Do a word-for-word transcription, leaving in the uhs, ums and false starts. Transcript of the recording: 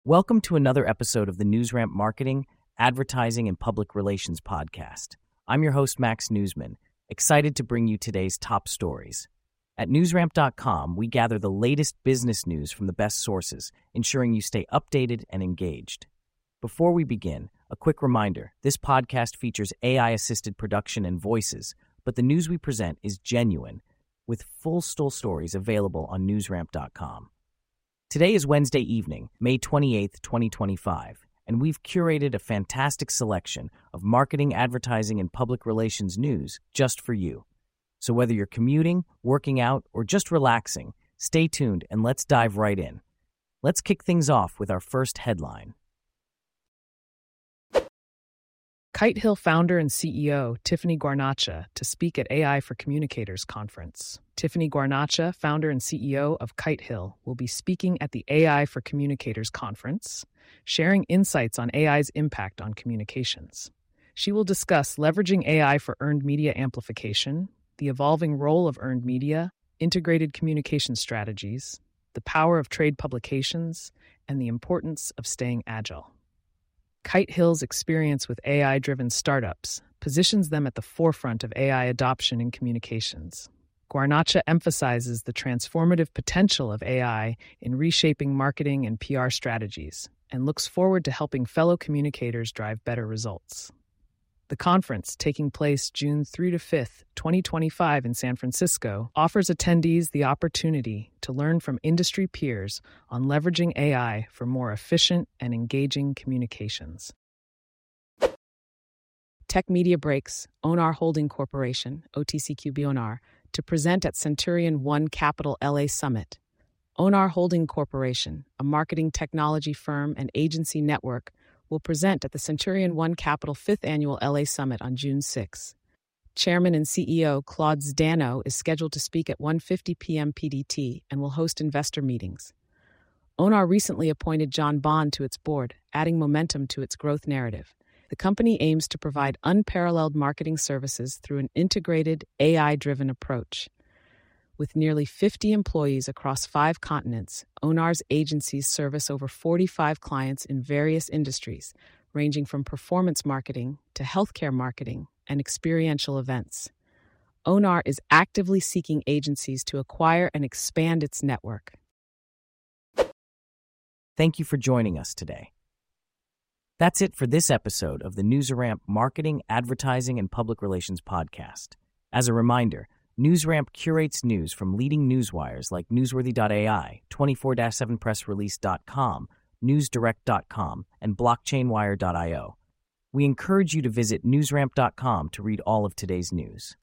Welcome to another episode of the NewsRamp Marketing, Advertising, and Public Relations podcast. I'm your host, Max Newsman, excited to bring you today's top stories. At newsramp dot com, we gather the latest business news from the best sources, ensuring you stay updated and engaged. Before we begin, a quick reminder, this podcast features A I-assisted production and voices, but the news we present is genuine, with full still stories available on newsramp dot com. Today is Wednesday evening, May twenty-eighth, twenty twenty-five, and we've curated a fantastic selection of marketing, advertising, and public relations news just for you. So whether you're commuting, working out, or just relaxing, stay tuned and let's dive right in. Let's kick things off with our first headline. Kite-Hill founder and C E O Tiffany Guarnacha to speak at A I for Communicators conference. Tiffany Guarnacha, founder and C E O of Kite-Hill, will be speaking at the A I for Communicators conference, sharing insights on A I's impact on communications. She will discuss leveraging A I for earned media amplification, the evolving role of earned media, integrated communication strategies, the power of trade publications, and the importance of staying agile. Kite-Hill's experience with A I-driven startups positions them at the forefront of A I adoption in communications. Guarnacha emphasizes the transformative potential of A I in reshaping marketing and P R strategies and looks forward to helping fellow communicators drive better results. The conference, taking place June third to fifth, twenty twenty-five in San Francisco, offers attendees the opportunity to learn from industry peers on leveraging A I for more efficient and engaging communications. Tech Media breaks Onar Holding Corporation, O T C Q B Onar, to present at Centurion One Capital L A Summit. Onar Holding Corporation, a marketing technology firm and agency network, will present at the Centurion One Capital fifth Annual L A Summit on June sixth. Chairman and C E O Claude Zdano is scheduled to speak at one fifty p.m. P D T and will host investor meetings. Onar recently appointed John Bond to its board, adding momentum to its growth narrative. The company aims to provide unparalleled marketing services through an integrated, A I-driven approach. With nearly fifty employees across five continents, Onar's agencies service over forty-five clients in various industries, ranging from performance marketing to healthcare marketing and experiential events. Onar is actively seeking agencies to acquire and expand its network. Thank you for joining us today. That's it for this episode of the NewsRamp Marketing, Advertising, and Public Relations podcast. As a reminder, NewsRamp curates news from leading newswires like newsworthy dot A I, twenty-four seven press release dot com, news direct dot com, and blockchain wire dot io. We encourage you to visit newsramp dot com to read all of today's news.